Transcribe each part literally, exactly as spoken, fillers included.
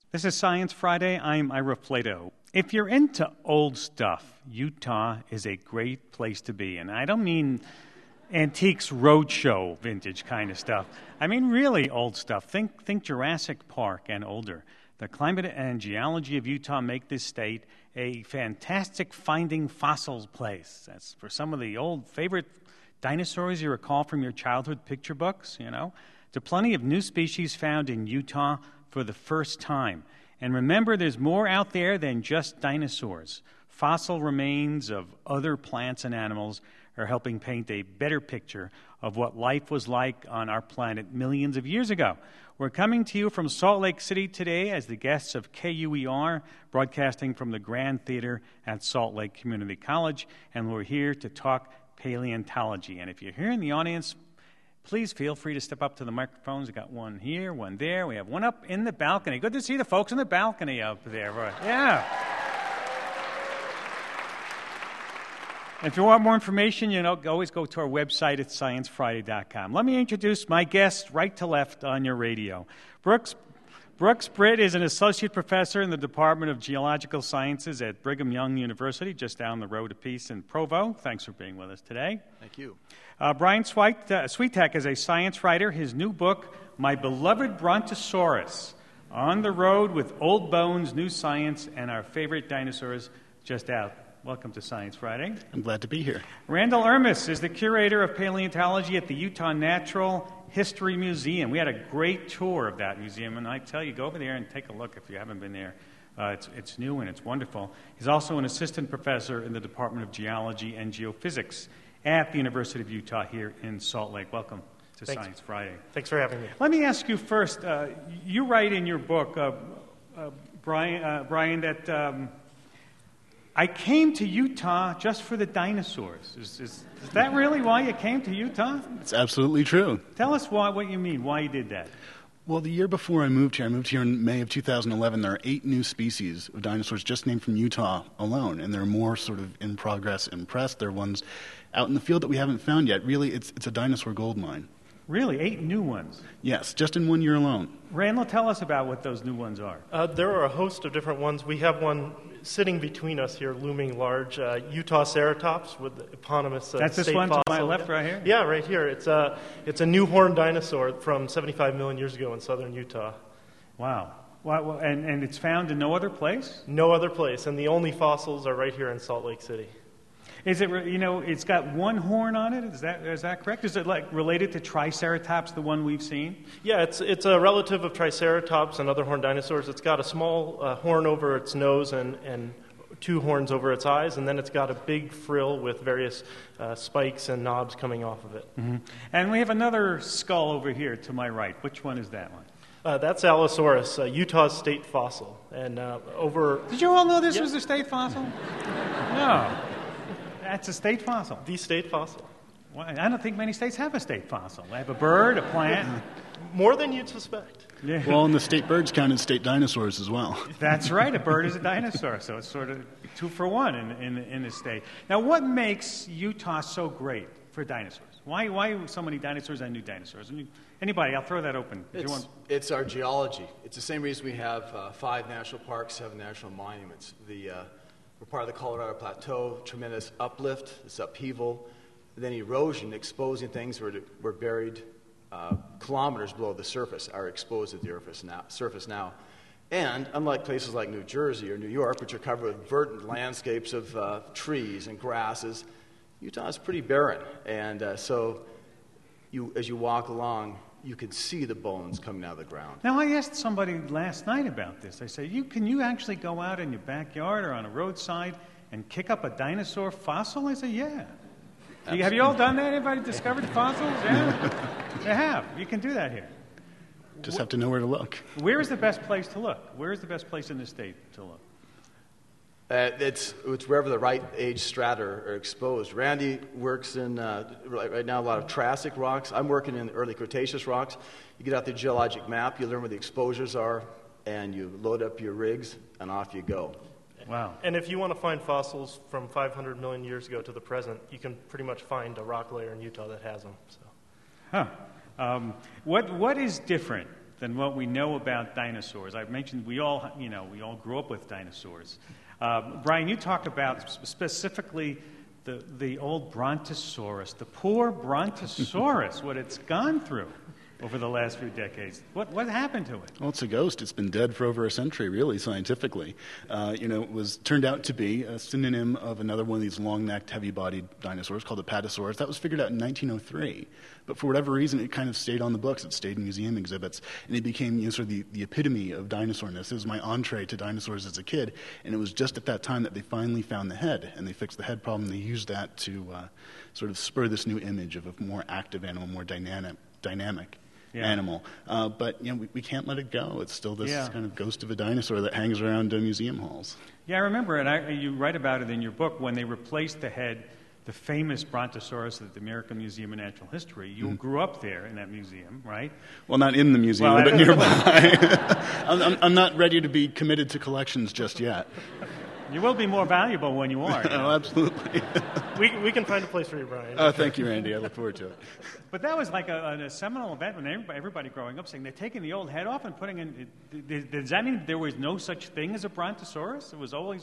This is Science Friday. I'm Ira Flato. If you're into old stuff, Utah is a great place to be. And I don't mean antiques roadshow vintage kind of stuff. I mean really old stuff. Think, think Jurassic Park and older. The climate and geology of Utah make this state a fantastic finding fossils place. That's for some of the old favorite dinosaurs you recall from your childhood picture books, you know. There are plenty of new species found in Utah for the first time. And remember, there's more out there than just dinosaurs. Fossil remains of other plants and animals are helping paint a better picture of what life was like on our planet millions of years ago. We're coming to you from Salt Lake City today as the guests of K U E R, broadcasting from the Grand Theater at Salt Lake Community College, and we're here to talk paleontology. And if you're here in the audience, please feel free to step up to the microphones. We've got one here, one there. We have one up in the balcony. Good to see the folks in the balcony up there. Yeah. If you want more information, you know, always go to our website at science friday dot com. Let me introduce my guest right to left on your radio. Brooks Brooks Britt is an associate professor in the Department of Geological Sciences at Brigham Young University, just down the road a piece in Provo. Thanks for being with us today. Thank you. Uh, Brian Sweet, uh, Sweetek is a science writer. His new book, My Beloved Brontosaurus, On the Road with Old Bones, New Science, and Our Favorite Dinosaurs, just out. Welcome to Science Friday. I'm glad to be here. Randall Ermis is the curator of paleontology at the Utah Natural History Museum. We had a great tour of that museum, and I tell you, go over there and take a look if you haven't been there. Uh, it's, it's new and it's wonderful. He's also an assistant professor in the Department of Geology and Geophysics at the University of Utah here in Salt Lake. Welcome to Thanks. Science Friday. Thanks for having me. Let me ask you first, uh, you write in your book, uh, uh, Brian, uh, Brian, that um, I came to Utah just for the dinosaurs. Is, is, is that really why you came to Utah? It's absolutely true. Tell us why, what you mean, why you did that. Well, the year before I moved here, I moved here in May of two thousand eleven, there are eight new species of dinosaurs just named from Utah alone, and there are more sort of in progress in press. There are ones out in the field that we haven't found yet. Really, it's, it's a dinosaur gold mine. Really? Eight new ones? Yes, just in one year alone. Randall, tell us about what those new ones are. Uh, there are a host of different ones. We have one sitting between us here, looming large, uh, Utah ceratops with the eponymous uh, That's this state one to fossil. my left right here? Yeah, right here. It's a, it's a new horned dinosaur from seventy-five million years ago in southern Utah. Wow. Wow. And, and it's found in no other place? No other place, and the only fossils are right here in Salt Lake City. Is it, you know, it's got one horn on it? Is that is that correct? Is it like related to Triceratops, the one we've seen? Yeah, it's it's a relative of Triceratops and other horned dinosaurs. It's got a small uh, horn over its nose and, and two horns over its eyes, and then it's got a big frill with various uh, spikes and knobs coming off of it. Mm-hmm. And we have another skull over here to my right. Which one is that one? Uh, that's Allosaurus, uh, Utah's state fossil. And uh, over... Did you all know this Yep. was a state fossil? No. That's a state fossil. The state fossil. Well, I don't think many states have a state fossil. They have a bird, a plant. More than you'd suspect. Yeah. Well, and the state birds count as state dinosaurs as well. That's right. A bird is a dinosaur, so it's sort of two for one in, in, in the state. Now, what makes Utah so great for dinosaurs? Why why so many dinosaurs and new dinosaurs? I mean, anybody, I'll throw that open. If you It's, want. it's our geology. It's the same reason we have uh, five national parks, seven national monuments. The, uh, we're part of the Colorado Plateau, tremendous uplift, this upheaval, then erosion, exposing things where were buried uh, kilometers below the surface are exposed at the surface now, surface now. And unlike places like New Jersey or New York, which are covered with verdant landscapes of uh, trees and grasses, Utah is pretty barren. And uh, so you, as you walk along, you can see the bones coming out of the ground. Now, I asked somebody last night about this. I said, you, can you actually go out in your backyard or on a roadside and kick up a dinosaur fossil? I said, yeah. You, have you all done that? Anybody discovered fossils? Yeah. They have. You can do that here. Just have to know where to look. Where is the best place to look? Where is the best place in the state to look? Uh, it's, it's wherever the right age strata are exposed. Randy works in, uh, right, right now, a lot of Triassic rocks. I'm working in early Cretaceous rocks. You get out the geologic map, you learn where the exposures are, and you load up your rigs, and off you go. Wow. And if you want to find fossils from five hundred million years ago to the present, you can pretty much find a rock layer in Utah that has them. So. Huh. Um, what, what is different than what we know about dinosaurs. I mentioned we all, you know, we all grew up with dinosaurs. Uh, Brian, you talked about specifically the, the old Brontosaurus, the poor Brontosaurus, what it's gone through over the last few decades. What what happened to it? Well, it's a ghost. It's been dead for over a century, really, scientifically. Uh, you know, it was turned out to be a synonym of another one of these long-necked, heavy-bodied dinosaurs called the Apatosaurus. That was figured out in nineteen oh three. But for whatever reason, it kind of stayed on the books. It stayed in museum exhibits. And it became, you know, sort of the, the epitome of dinosaurness. It was my entree to dinosaurs as a kid. And it was just at that time that they finally found the head. And they fixed the head problem. They used that to uh, sort of spur this new image of a more active animal, more dynamic, dynamic Yeah. animal. Uh, but you know, we, we can't let it go. It's still this yeah. kind of ghost of a dinosaur that hangs around uh, museum halls. Yeah, I remember, and I, you write about it in your book, when they replaced the head, the famous Brontosaurus at the American Museum of Natural History. You mm-hmm. grew up there in that museum, right? Well, not in the museum, well, but nearby. I'm, I'm, I'm not ready to be committed to collections just yet. You will be more valuable when you are. You know? Oh, absolutely. we, we can find a place for you, Brian. Oh, thank you, Randy. I look forward to it. But that was like a, a seminal event when everybody, everybody growing up saying they're taking the old head off and putting in. Does that mean there was no such thing as a Brontosaurus? It was always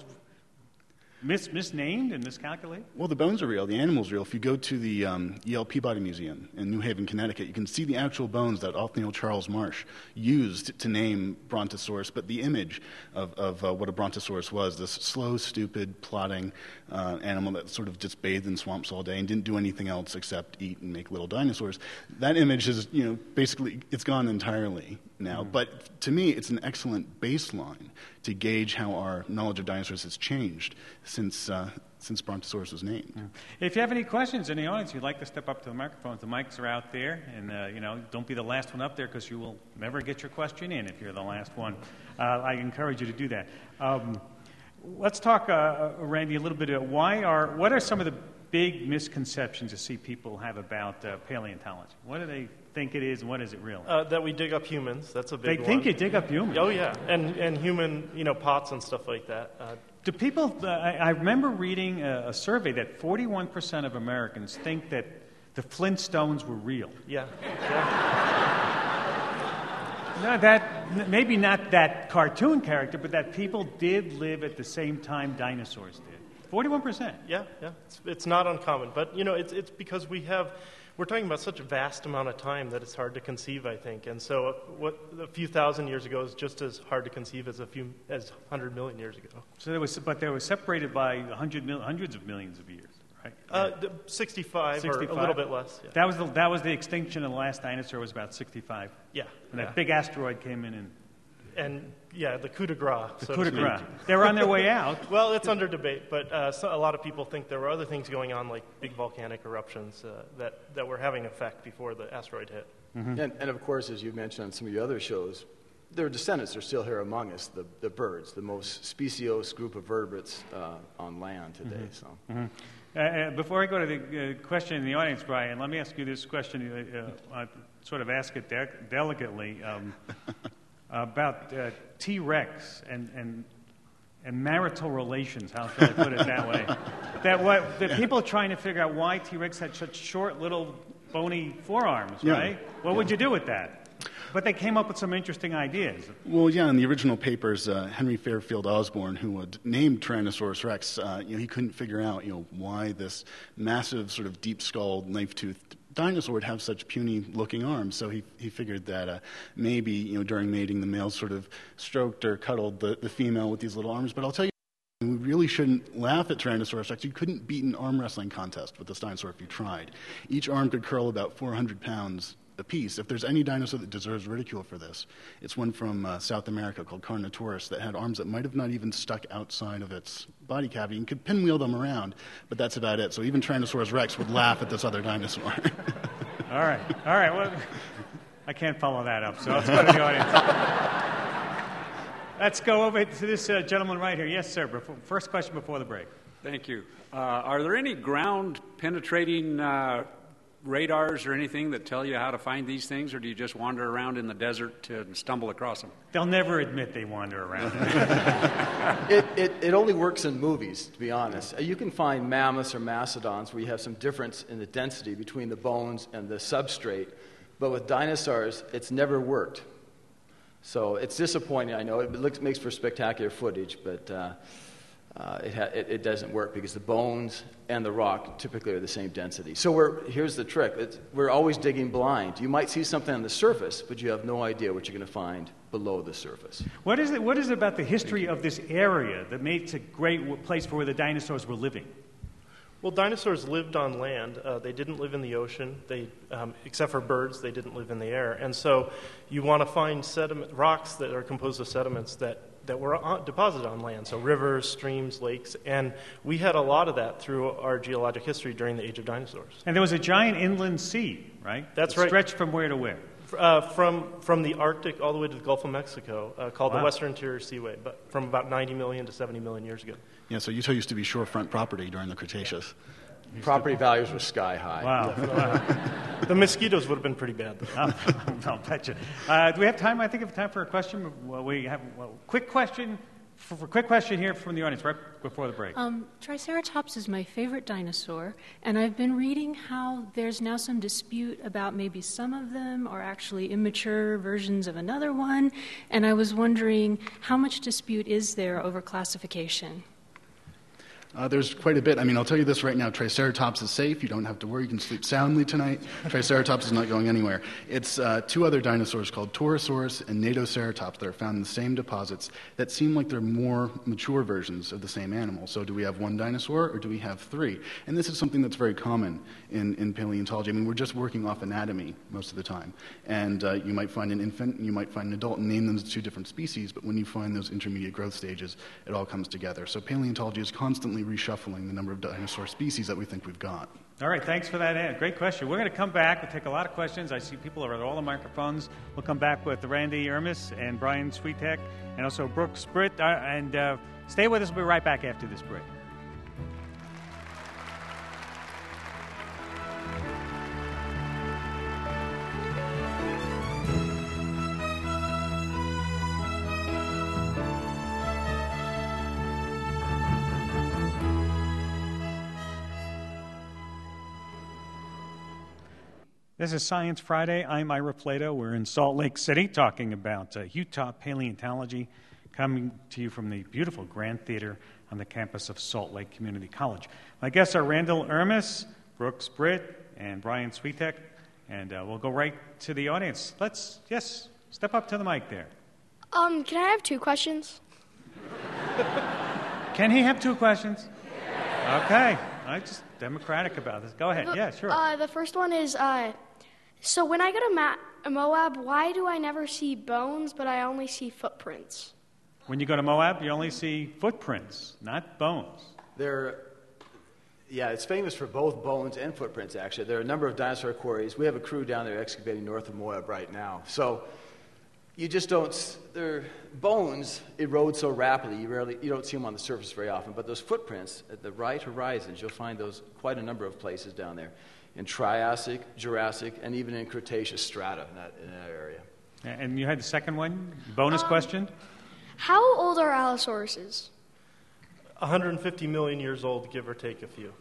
mis, misnamed and miscalculated? Well, the bones are real. The animal's real. If you go to the um, E L Peabody Museum in New Haven, Connecticut, you can see the actual bones that Othniel Charles Marsh used to name Brontosaurus, but the image of, of uh, what a Brontosaurus was, this slow, stupid, plodding uh, animal that sort of just bathed in swamps all day and didn't do anything else except eat and make little dinosaurs. That image is, you know, basically, it's gone entirely now. Mm-hmm. But to me, it's an excellent baseline to gauge how our knowledge of dinosaurs has changed since uh, since Brontosaurus was named. Yeah. If you have any questions in the audience, you'd like to step up to the microphones. The mics are out there, and uh, you know, don't be the last one up there because you will never get your question in if you're the last one. Uh, I encourage you to do that. Um, let's talk, uh, Randy, a little bit about why are what are some of the big misconceptions you see people have about uh, paleontology? What do they think it is, and what is it really? Uh, that we dig up humans. That's a big They one. think you dig up humans. Oh yeah, and and human, you know, pots and stuff like that. Uh, Do people? Uh, I, I remember reading a, a survey that forty-one percent of Americans think that the Flintstones were real. Yeah. yeah. No, that maybe not that cartoon character, but that people did live at the same time dinosaurs did. Forty-one percent. Yeah, yeah. It's, it's not uncommon, but you know, it's it's because we have. We're talking about such a vast amount of time that it's hard to conceive, I think. And so what a few thousand years ago is just as hard to conceive as a few as one hundred million years ago. So there was, but they were separated by hundred mil, hundreds of millions of years, right? Uh, sixty-five, sixty-five, or a little bit less. Yeah. That was the that was the extinction of the last dinosaur was about sixty-five. Yeah. And yeah. that big asteroid came in and. And yeah, the coup de grace. The so coup de grace. They were on their way out. Well, it's under debate, but uh, so a lot of people think there were other things going on, like big volcanic eruptions uh, that, that were having effect before the asteroid hit. Mm-hmm. And, and of course, as you mentioned on some of your other shows, their descendants are still here among us, the, the birds, the most speciose group of vertebrates uh, on land today. Mm-hmm. So. Mm-hmm. Uh, uh, before I go to the uh, question in the audience, Brian, let me ask you this question. Uh, uh, I sort of ask it de- delicately. Um, about uh, T-Rex and, and and marital relations, how shall I put it that way? That what the people are trying to figure out why T-Rex had such short, little, bony forearms, yeah. right? What yeah. would you do with that? But they came up with some interesting ideas. Well, yeah, in the original papers, uh, Henry Fairfield Osborn, who had named Tyrannosaurus rex, uh, you know, he couldn't figure out, you know, why this massive, sort of deep-skulled, knife-toothed dinosaur would have such puny-looking arms. So he he figured that uh, maybe, you know, during mating, the male sort of stroked or cuddled the, the female with these little arms. But I'll tell you, we really shouldn't laugh at Tyrannosaurus rex. You couldn't beat an arm wrestling contest with this dinosaur if you tried. Each arm could curl about four hundred pounds apiece. If there's any dinosaur that deserves ridicule for this, it's one from uh, South America called Carnotaurus that had arms that might have not even stuck outside of its body cavity and could pinwheel them around, but that's about it. So even Tyrannosaurus rex would laugh at this other dinosaur. All right. All right. Well, I can't follow that up, so let's go to the audience. Let's go over to this uh, gentleman right here. Yes, sir. Before, first question before the break. Thank you. Uh, are there any ground-penetrating uh, radars or anything that tell you how to find these things, or do you just wander around in the desert to stumble across them? They'll never admit they wander around. it, it, it only works in movies, to be honest. You can find mammoths or mastodons where you have some difference in the density between the bones and the substrate, but with dinosaurs, it's never worked. So it's disappointing, I know. It looks, makes for spectacular footage, but uh, uh, it, ha- it, it doesn't work because the bones and the rock typically are the same density. So we're, here's the trick. It's, we're always digging blind. You might see something on the surface, but you have no idea what you're going to find below the surface. What is it, what is it about the history of this area that makes it a great w- place for where the dinosaurs were living? Well, dinosaurs lived on land. Uh, they didn't live in the ocean. They, um, except for birds, they didn't live in the air. And so you want to find sediment, rocks that are composed of sediments that, that were on, deposited on land, so rivers, streams, lakes. And we had a lot of that through our geologic history during the age of dinosaurs. And there was a giant inland sea, right? That's It right. Stretched from where to where? Uh, from, from the Arctic all the way to the Gulf of Mexico, uh, called Wow. the Western Interior Seaway, but from about ninety million to seventy million years ago. Yeah, so Utah used to be shorefront property during the Cretaceous. Property values were sky high. Wow. wow. The mosquitoes would have been pretty bad, though. I'll, I'll bet you. Uh, do we have time? I think we have time for a question. Well, we have well, quick question. For, for quick question here from the audience, right before the break. Um, Triceratops is my favorite dinosaur, and I've been reading how there's now some dispute about maybe some of them are actually immature versions of another one, and I was wondering how much dispute is there over classification? Uh, there's quite a bit. I mean, I'll tell you this right now. Triceratops is safe. You don't have to worry. You can sleep soundly tonight. Triceratops is not going anywhere. It's uh, two other dinosaurs called Torosaurus and Natoceratops that are found in the same deposits that seem like they're more mature versions of the same animal. So do we have one dinosaur or do we have three? And this is something that's very common in, in paleontology. I mean, we're just working off anatomy most of the time. And uh, you might find an infant and you might find an adult and name them as two different species, but when you find those intermediate growth stages, it all comes together. So paleontology is constantly reshuffling the number of dinosaur species that we think we've got. All right, thanks for that. Ed. Great question. We're going to come back. We'll take a lot of questions. I see people are at all the microphones. We'll come back with Randy Ermis and Brian Switek and also Brooks Britt. Uh, and uh, stay with us. We'll be right back after this break. This is Science Friday. I'm Ira Plato. We're in Salt Lake City talking about uh, Utah paleontology, coming to you from the beautiful Grand Theater on the campus of Salt Lake Community College. My guests are Randall Ermis, Brooks Britt, and Brian Switek, and uh, we'll go right to the audience. Let's, yes, step up to the mic there. Um, can I have two questions? Can he have two questions? Okay. I'm just democratic about this. Go ahead. The, Yeah, sure. Uh, the first one is, uh, so when I go to Ma- Moab, why do I never see bones, but I only see footprints? When you go to Moab, you only see footprints, not bones. There, yeah, it's famous for both bones and footprints, actually. There are a number of dinosaur quarries. We have a crew down there excavating north of Moab right now. So you just don't, their bones erode so rapidly, you rarely, you don't see them on the surface very often. But those footprints at the right horizons, you'll find those quite a number of places down there, in Triassic, Jurassic, and even in Cretaceous strata in that, in that area. And you had the second one, bonus Um, question? How old are Allosauruses? one hundred fifty million years old, give or take a few.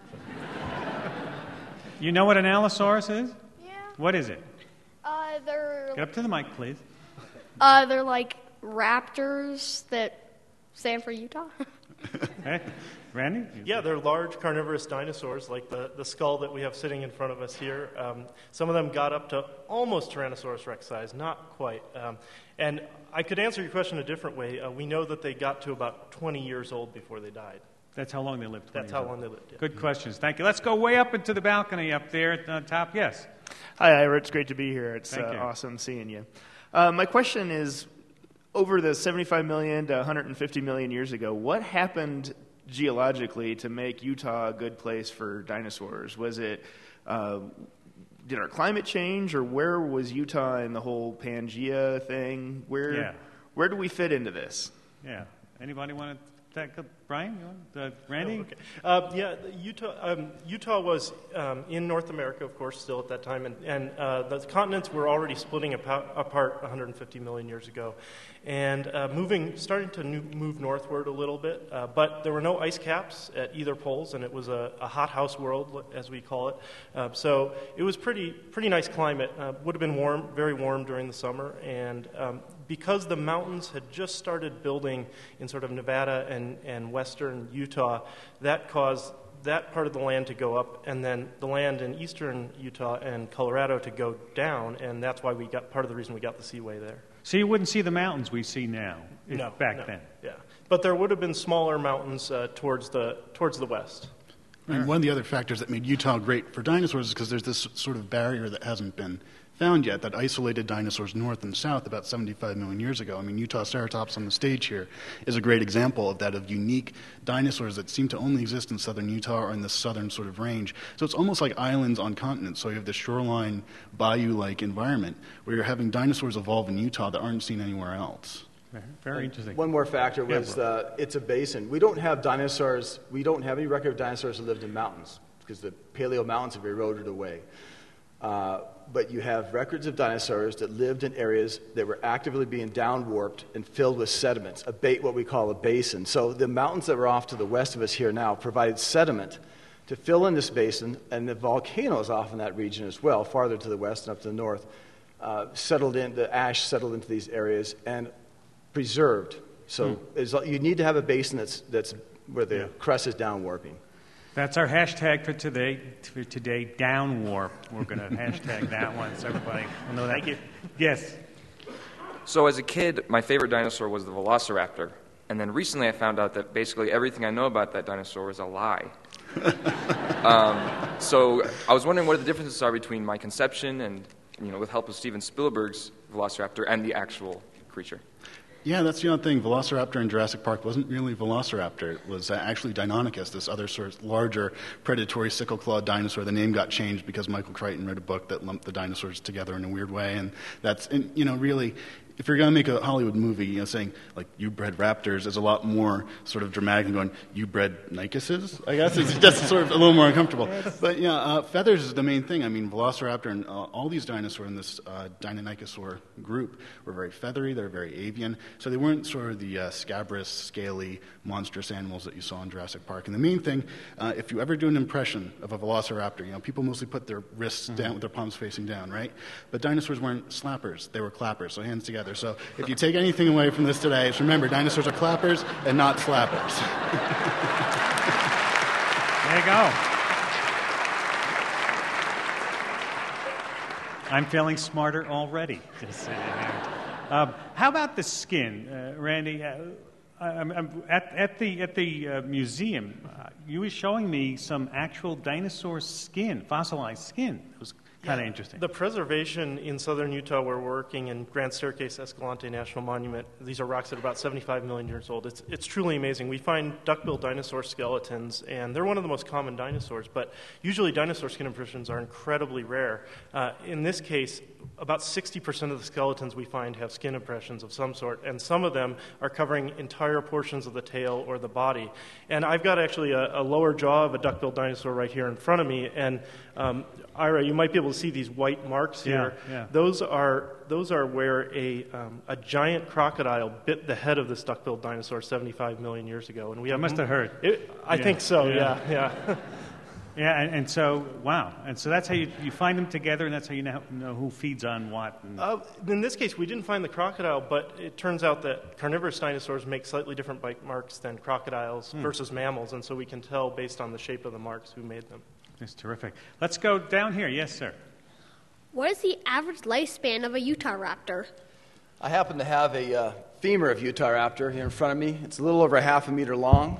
You know what an Allosaurus is? Yeah. What is it? Uh, they're Get up to the mic, please. uh, they're like raptors that stand for Utah. Hey, Randy? Yeah, they're large carnivorous dinosaurs, like the, the skull that we have sitting in front of us here. Um, some of them got up to almost Tyrannosaurus rex size, not quite. Um, and I could answer your question a different way. Uh, we know that they got to about twenty years old before they died. That's how long they lived. twenty That's how years long old. they lived. Yeah. Good questions. Thank you. Let's go way up into the balcony up there at the top. Yes. Hi, Ira. It's great to be here. It's Thank uh, you. awesome seeing you. Uh, my question is, over the seventy-five million to one hundred fifty million years ago, what happened geologically to make Utah a good place for dinosaurs? Was it, uh, did our climate change, or where was Utah in the whole Pangea thing? Where, Yeah. where do we fit into this? Yeah. Anybody want to take up? Brian? You want? Uh, Randy? Oh, okay. Uh, yeah, the Utah, um, Utah was um, in North America, of course, still at that time, and, and uh, the continents were already splitting apart, apart one hundred fifty million years ago, and uh, moving, starting to new, move northward a little bit. Uh, but there were no ice caps at either poles, and it was a, a hot house world, as we call it. Uh, so it was pretty, pretty nice climate. Uh, would have been warm, very warm during the summer, and um, because the mountains had just started building in sort of Nevada and, and western Utah, that caused that part of the land to go up, and then the land in eastern Utah and Colorado to go down, and that's why we got part of the reason we got the seaway there. So you wouldn't see the mountains we see now if, No, back no, then? Yeah, but there would have been smaller mountains uh, towards the towards the west. And one of the other factors that made Utah great for dinosaurs is because there's this sort of barrier that hasn't been found yet that isolated dinosaurs north and south about seventy-five million years ago. I mean, Utahoceratops on the stage here is a great example of that, of unique dinosaurs that seem to only exist in southern Utah or in the southern sort of range. So it's almost like islands on continents. So you have this shoreline, bayou-like environment where you're having dinosaurs evolve in Utah that aren't seen anywhere else. Very interesting. One more factor Yeah, was bro. uh, it's a basin. We don't have dinosaurs, we don't have any record of dinosaurs that lived in mountains because the Paleo Mountains have eroded away. Uh, but you have records of dinosaurs that lived in areas that were actively being down-warped and filled with sediments, a ba- what we call a basin. So the mountains that were off to the west of us here now provided sediment to fill in this basin, and the volcanoes off in that region as well, farther to the west and up to the north, uh, settled in, the ash settled into these areas and preserved. So hmm. you need to have a basin that's, that's where the Yeah. crust is down warping. That's our hashtag for today. For today, down warp. We're going to hashtag that one, so everybody will know that. Thank you. Yes. So as a kid, my favorite dinosaur was the Velociraptor. And then recently I found out that basically everything I know about that dinosaur is a lie. um, so I was wondering what the differences are between my conception and, you know, with help of Steven Spielberg's Velociraptor and the actual creature. Yeah, that's the other thing. Velociraptor in Jurassic Park wasn't really Velociraptor. It was uh, actually Deinonychus, this other sort of larger predatory sickle-clawed dinosaur. The name got changed because Michael Crichton wrote a book that lumped the dinosaurs together in a weird way. And that's, and, you know, really, if you're going to make a Hollywood movie, you know, saying, like, you bred raptors is a lot more sort of dramatic than going, you bred nicuses, I guess. It's just sort of a little more uncomfortable. But, yeah, uh, feathers is the main thing. I mean, Velociraptor and uh, all these dinosaurs in this uh, Deinonychosaur group were very feathery. They're very avian. So they weren't sort of the uh, scabrous, scaly, monstrous animals that you saw in Jurassic Park. And the main thing, uh, if you ever do an impression of a Velociraptor, you know, people mostly put their wrists mm-hmm. down with their palms facing down, right? But dinosaurs weren't slappers. They were clappers, so hands together. So if you take anything away from this today, just remember, dinosaurs are clappers and not slappers. There you go. I'm feeling smarter already. Just sitting here. Um, how about the skin, uh, Randy? Uh, I'm, I'm at, at the at the uh, museum, uh, you were showing me some actual dinosaur skin, fossilized skin. It was kind of interesting. The preservation in southern Utah, where we're working in Grand Staircase Escalante National Monument, these are rocks that are about seventy-five million years old. It's, it's truly amazing. We find duck-billed dinosaur skeletons, and they're one of the most common dinosaurs, but usually dinosaur skin impressions are incredibly rare. Uh, in this case, about sixty percent of the skeletons we find have skin impressions of some sort, and some of them are covering entire portions of the tail or the body. And I've got actually a, a lower jaw of a duck-billed dinosaur right here in front of me, and um, Ira, you might be able to see these white marks here. Yeah, yeah. Those are those are where a um, a giant crocodile bit the head of this duck-billed dinosaur seventy-five million years ago, and we have I must have heard. It, I Yeah, think so. yeah. Yeah, yeah. Yeah, and, and so, wow. And so that's how you, you find them together, and that's how you know, know who feeds on what. And Uh, in this case, we didn't find the crocodile, but it turns out that carnivorous dinosaurs make slightly different bite marks than crocodiles Hmm. versus mammals, and so we can tell based on the shape of the marks who made them. That's terrific. Let's go down here. Yes, sir. What is the average lifespan of a Utah raptor? I happen to have a uh, femur of Utahraptor here in front of me. It's a little over half a meter long,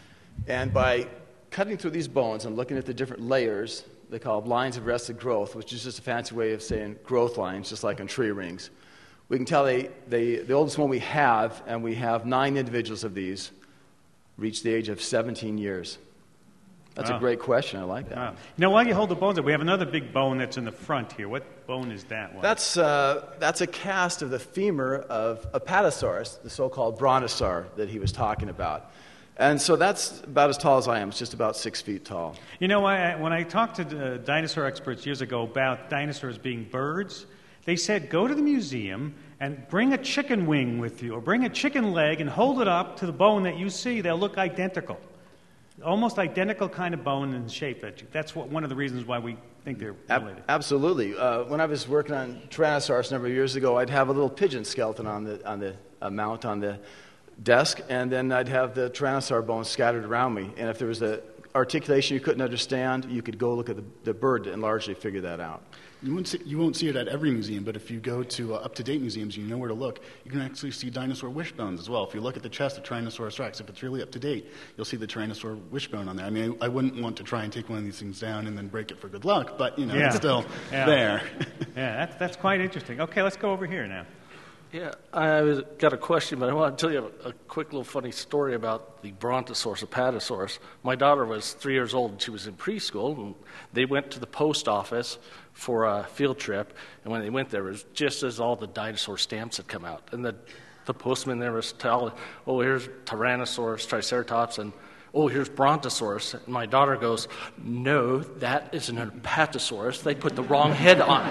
and by cutting through these bones and looking at the different layers, they call lines of arrested growth, which is just a fancy way of saying growth lines, just like on tree rings. We can tell they, they, the oldest one we have, and we have nine individuals of these, reached the age of seventeen years. That's Wow. a great question. I like that. Wow. Now, while you hold the bones up, we have another big bone that's in the front here. What bone is that one? That's, uh, that's a cast of the femur of Apatosaurus, the so-called brontosaur that he was talking about. And so that's about as tall as I am. It's just about six feet tall. You know, I, when I talked to uh, dinosaur experts years ago about dinosaurs being birds, they said, go to the museum and bring a chicken wing with you, or bring a chicken leg and hold it up to the bone that you see. They'll look identical. almost identical kind of bone and shape. That you, that's what, one of the reasons why we think they're related. Ab- absolutely. Uh, when I was working on Tyrannosaurus a number of years ago, I'd have a little pigeon skeleton on the on the uh, mount on the desk, and then I'd have the Tyrannosaur bones scattered around me. And if there was a articulation you couldn't understand, you could go look at the, the bird and largely figure that out. You won't, see, you won't see it at every museum, but if you go to uh, up-to-date museums, you know where to look. You can actually see dinosaur wishbones as well. If you look at the chest of Tyrannosaurus rex, if it's really up-to-date, you'll see the Tyrannosaur wishbone on there. I mean, I, I wouldn't want to try and take one of these things down and then break it for good luck, but, you know, yeah. it's still yeah. there. yeah, that's, that's quite interesting. Okay, let's go over here now. Yeah, I got a question, but I want to tell you a, a quick little funny story about the Brontosaurus apatosaurus. My daughter was three years old, and she was in preschool, and they went to the post office for a field trip, and when they went there, it was just as all the dinosaur stamps had come out. And the, the postman there was telling, oh, here's Tyrannosaurus, Triceratops, and oh, here's Brontosaurus. And my daughter goes, no, that is an apatosaurus. They put the wrong head on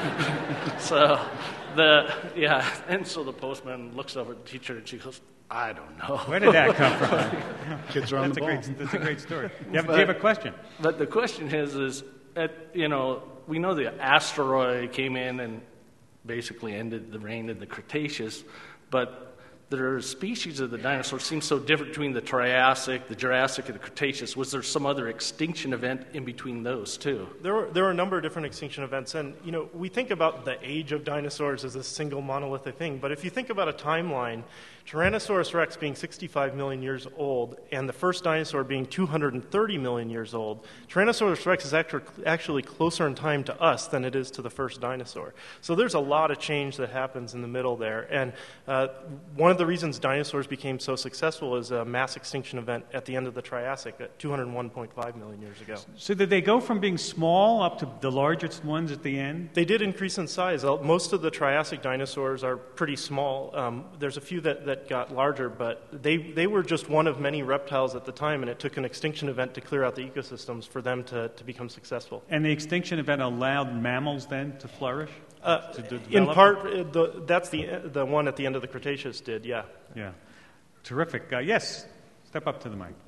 it. so... The yeah, and so the postman looks over at the teacher and she goes, I don't know. Where did that come from? Kids are on that's the a ball. Great, that's a great story. You have, but, do you have a question? But the question is, is at, you know, we know the asteroid came in and basically ended the reign of the Cretaceous, but the species of the dinosaurs seem so different between the Triassic, the Jurassic, and the Cretaceous. Was there some other extinction event in between those two? There were, there were a number of different extinction events, and you know we think about the age of dinosaurs as a single monolithic thing, but if you think about a timeline, Tyrannosaurus rex being sixty-five million years old and the first dinosaur being two hundred thirty million years old, Tyrannosaurus rex is actually, actually closer in time to us than it is to the first dinosaur. So there's a lot of change that happens in the middle there. And uh, one of the reasons dinosaurs became so successful is a mass extinction event at the end of the Triassic at two hundred one point five million years ago. So did they go from being small up to the largest ones at the end? They did increase in size. Most of the Triassic dinosaurs are pretty small. Um, there's a few that, that got larger, but they, they were just one of many reptiles at the time, and it took an extinction event to clear out the ecosystems for them to, to become successful. And the extinction event allowed mammals then to flourish? Uh, to, to in part, uh, the, that's the, the one at the end of the Cretaceous did, yeah. Yeah. Terrific. Uh, yes, step up to the mic.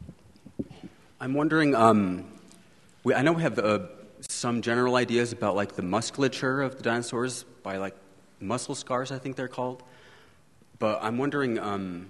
I'm wondering, um, we, I know we have uh, some general ideas about like the musculature of the dinosaurs by like muscle scars, I think they're called. But I'm wondering, um,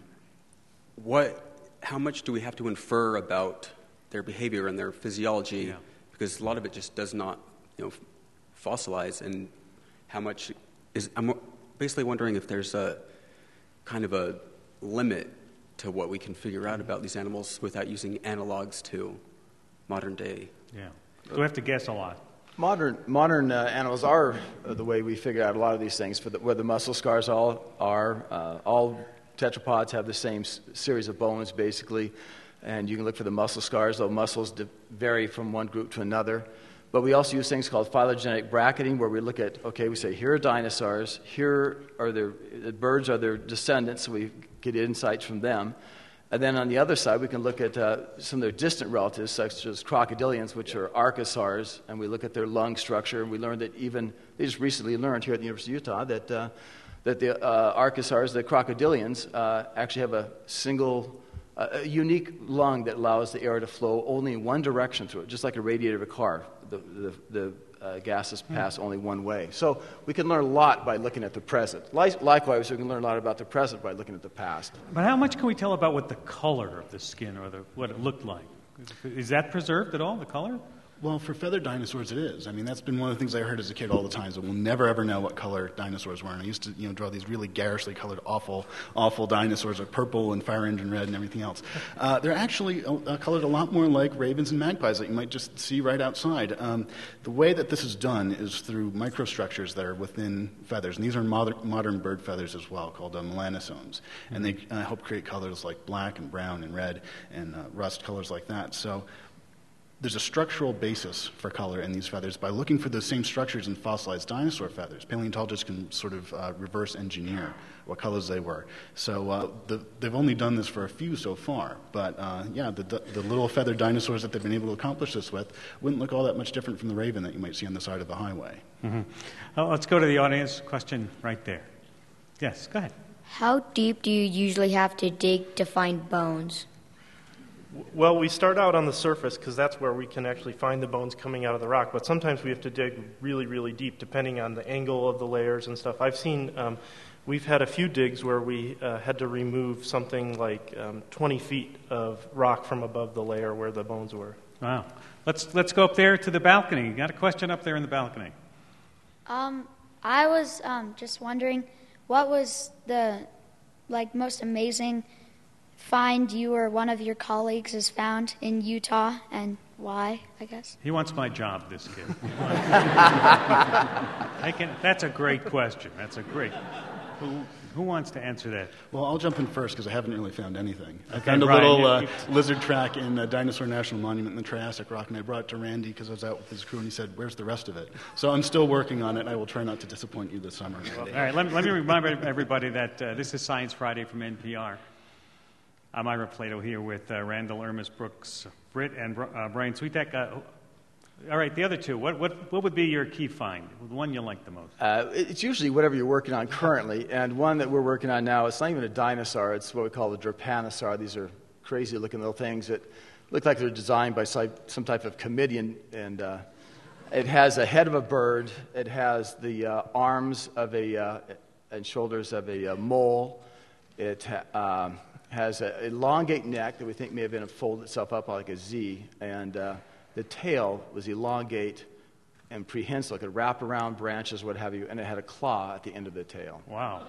what, how much do we have to infer about their behavior and their physiology? Yeah. Because a lot of it just does not, you know, fossilize. And how much is? I'm basically wondering if there's a kind of a limit to what we can figure out about these animals without using analogs to modern day. Yeah. So we have to guess a lot. Modern modern uh, animals are uh, the way we figure out a lot of these things. For the, where the muscle scars all are, uh, all tetrapods have the same s- series of bones, basically, and you can look for the muscle scars. Though muscles di- vary from one group to another. But we also use things called phylogenetic bracketing, where we look at, okay, we say here are dinosaurs, here are their the birds are their descendants, so we get insights from them. And then on the other side, we can look at uh, some of their distant relatives, such as crocodilians, which are archosaurs, and we look at their lung structure. And we learned that even, they just recently learned here at the University of Utah that, uh, that the uh, archosaurs, the crocodilians, uh, actually have a single, uh, a unique lung that allows the air to flow only in one direction through it, just like a radiator of a car. The, the, the uh, gases pass only one way. So we can learn a lot by looking at the present. Likewise, we can learn a lot about the present by looking at the past. But how much can we tell about what the color of the skin or the, what it looked like? Is that preserved at all, the color? Well, for feathered dinosaurs, it is. I mean, that's been one of the things I heard as a kid all the time. So we'll never ever know what color dinosaurs were. And I used to, you know, draw these really garishly colored, awful, awful dinosaurs with purple and fire engine red and everything else. Uh, they're actually uh, colored a lot more like ravens and magpies that you might just see right outside. Um, the way that this is done is through microstructures that are within feathers, and these are modern, modern bird feathers as well, called uh, melanosomes, and they uh, help create colors like black and brown and red and uh, rust colors like that. So there's a structural basis for color in these feathers. By looking for those same structures in fossilized dinosaur feathers, paleontologists can sort of uh, reverse engineer what colors they were. So uh, the, they've only done this for a few so far, but uh, yeah, the, the little feathered dinosaurs that they've been able to accomplish this with wouldn't look all that much different from the raven that you might see on the side of the highway. Mm-hmm. Oh, let's go to the audience question right there. Yes, go ahead. How deep do you usually have to dig to find bones? Well, we start out on the surface because that's where we can actually find the bones coming out of the rock, but sometimes we have to dig really, really deep depending on the angle of the layers and stuff. I've seen, um, we've had a few digs where we uh, had to remove something like um, twenty feet of rock from above the layer where the bones were. Wow. Let's, let's go up there to the balcony. You got a question up there in the balcony? Um, I was um, just wondering, what was the like most amazing find you or one of your colleagues has found in Utah, and why, I guess? He wants my job, this kid. I can, that's a great question. That's a great... Who, who wants to answer that? Well, I'll jump in first because I haven't really found anything. I Okay, found a Brian, little you- uh, you- lizard track in the Dinosaur National Monument in the Triassic Rock, and I brought it to Randy because I was out with his crew, and he said, "Where's the rest of it?" So I'm still working on it, and I will try not to disappoint you this summer. All right, let me, let me remind everybody that uh, this is Science Friday from N P R. I'm Ira Plato here with uh, Randall Ermis, Brooks Britt, and uh, Brian Sweetek. Uh, all right, the other two, what, what, what would be your key find, the one you like the most? Uh, it's usually whatever you're working on currently, and one that we're working on now, it's not even a dinosaur, it's what we call the Drepanosaur. These are crazy-looking little things that look like they're designed by some type of comedian, and uh, it has a head of a bird, it has the uh, arms of a, uh, and shoulders of a uh, mole, it ha- um, has an elongate neck that we think may have been folded itself up like a Z, and uh, the tail was elongate and prehensile. It could wrap around branches, what have you, and it had a claw at the end of the tail. Wow.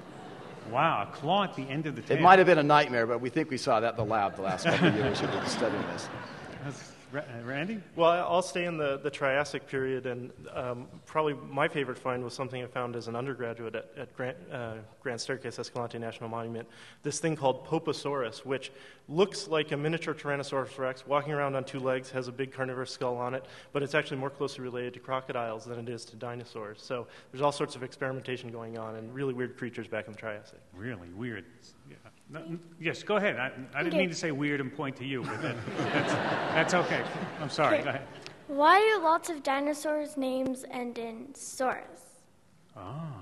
Wow, a claw at the end of the tail. It might have been a nightmare, but we think we saw that in the lab the last couple of years we've been studying this. That's, Randy? Well, I'll stay in the, the Triassic period, and um, probably my favorite find was something I found as an undergraduate at, at Grand, uh, Grand Staircase Escalante National Monument, this thing called Poposaurus, which looks like a miniature Tyrannosaurus rex, walking around on two legs, has a big carnivorous skull on it, but it's actually more closely related to crocodiles than it is to dinosaurs. So there's all sorts of experimentation going on, and really weird creatures back in the Triassic. Really weird. Yeah. No, yes, go ahead. I, I didn't Okay. mean to say weird and point to you, but that, that's, that's okay. I'm sorry. Okay. Go ahead. Why do lots of dinosaurs' names end in saurus? Oh.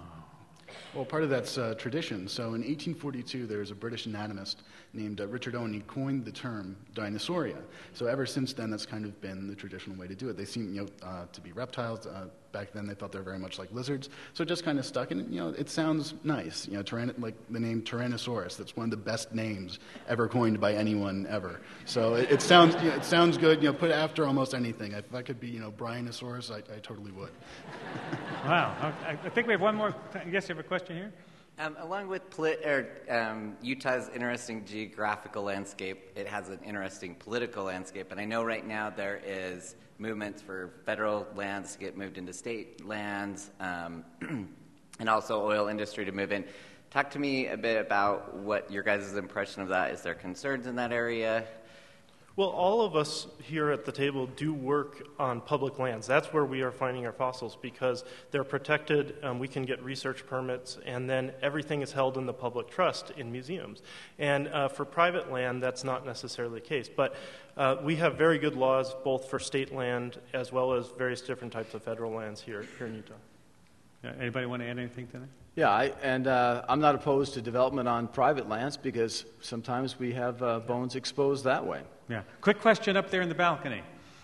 Well, part of that's uh, tradition. So in eighteen forty-two, there was a British anatomist named uh, Richard Owen. He coined the term Dinosauria. So ever since then, that's kind of been the traditional way to do it. They seem, you know, uh, to be reptiles. Uh, back then, they thought they were very much like lizards. So it just kind of stuck, and you know, it sounds nice. You know, tyrann- like the name Tyrannosaurus. That's one of the best names ever coined by anyone ever. So it, it sounds, you know, it sounds good. You know, put it after almost anything. If I could be, you know, Brianosaurus, I, I totally would. Wow. I, I think we have one more. Yes, you have a question here? Um, along with poli- or, um, Utah's interesting geographical landscape, it has an interesting political landscape. And I know right now there is movements for federal lands to get moved into state lands, um, and also oil industry to move in. Talk to me a bit about what your guys' impression of that. Is there concerns in that area? Well, all of us here at the table do work on public lands. That's where we are finding our fossils because they're protected. Um, we can get research permits, and then everything is held in the public trust in museums. And uh, for private land, that's not necessarily the case. But uh, we have very good laws both for state land as well as various different types of federal lands here, here in Utah. Uh, anybody want to add anything to that? Yeah, I, and uh, I'm not opposed to development on private lands because sometimes we have uh, bones exposed that way. Yeah. Quick question up there in the balcony.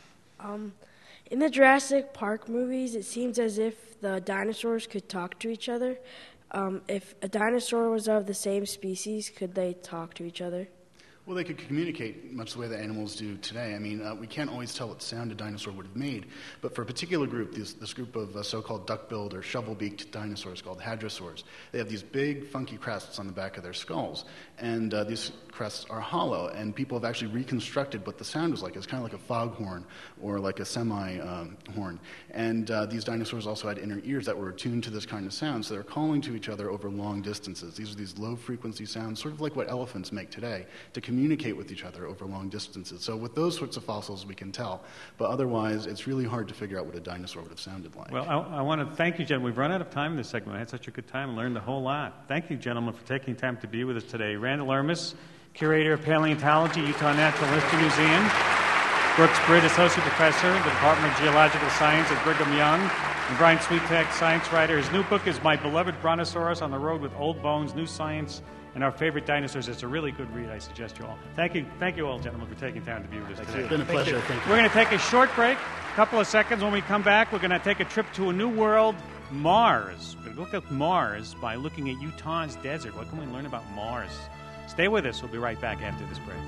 Um, in the Jurassic Park movies, it seems as if the dinosaurs could talk to each other. Um, if a dinosaur was of the same species, could they talk to each other? Well, they could communicate much the way that animals do today. I mean, uh, we can't always tell what sound a dinosaur would have made, but for a particular group, this, this group of uh, so-called duck-billed or shovel-beaked dinosaurs called hadrosaurs, they have these big, funky crests on the back of their skulls, and uh, these crests are hollow, and people have actually reconstructed what the sound was like. It's kind of like a foghorn or like a semi-horn, um, and uh, these dinosaurs also had inner ears that were attuned to this kind of sound, so they're calling to each other over long distances. These are these low-frequency sounds, sort of like what elephants make today, to communicate with each other over long distances. So with those sorts of fossils, we can tell. But otherwise, it's really hard to figure out what a dinosaur would have sounded like. Well, I, I want to thank you, gentlemen. We've run out of time in this segment. I had such a good time and learned a whole lot. Thank you, gentlemen, for taking time to be with us today. Randall Ermis, Curator of Paleontology, Utah Natural History Museum. Brooks Britt, Associate Professor in the Department of Geological Science at Brigham Young. And Brian Sweetek, science writer. His new book is My Beloved Brontosaurus on the Road with Old Bones, New Science and Our Favorite Dinosaurs. It's a really good read. I suggest you all. Thank you, thank you all, gentlemen, for taking time to view this today. It's been a pleasure. Thank you. Thank you. We're going to take a short break, a couple of seconds. When we come back, we're going to take a trip to a new world, Mars. We're going to look at Mars by looking at Utah's desert. What can we learn about Mars? Stay with us. We'll be right back after this break.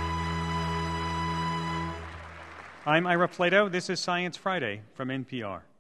I'm Ira Plato. This is Science Friday from N P R.